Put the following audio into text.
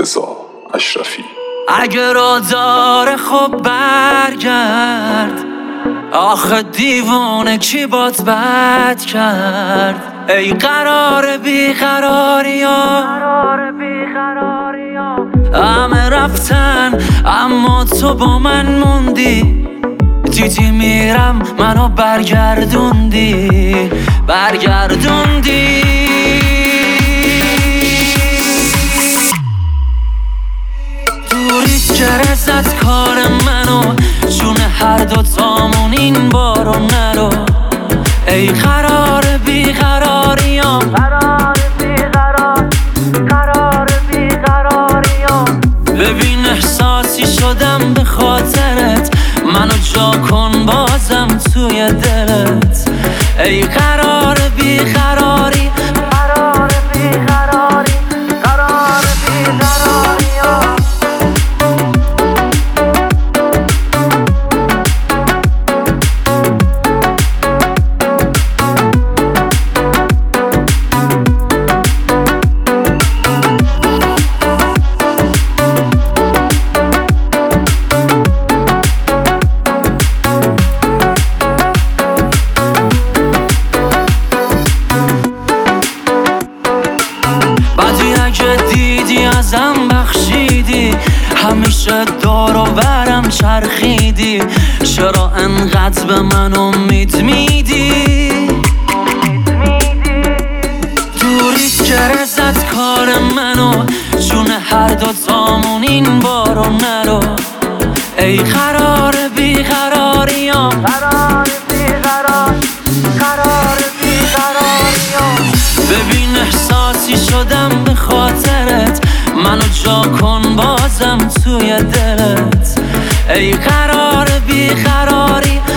مرتضی اشرفی. اگه را داره خب برگرد، آخه دیوانه کی بات بد کرد؟ ای قرار بیقراری ها، همه رفتن اما تو با من موندی. دیدی میرم منو برگردوندی. دوریت گرزت کار منو، جون هر دوتامون این بارو نرو. ای قرار بیقراریام، ببین احساسی شدم به خاطرت، منو جا کن بازم توی دلت. ای قرار بیقراری، دیدی ازم بخشیدی، همیشه دور و برم چرخیدی. چرا انقدر به من امید میدی؟ دوریت گرزت کار منو، جون هر دوتامون این بارو نرو. ای قرار بیقراریام، ببین احساسی شدم به خاطرت، منو جا کن بازم توی دلت. ای قرار بیقراری،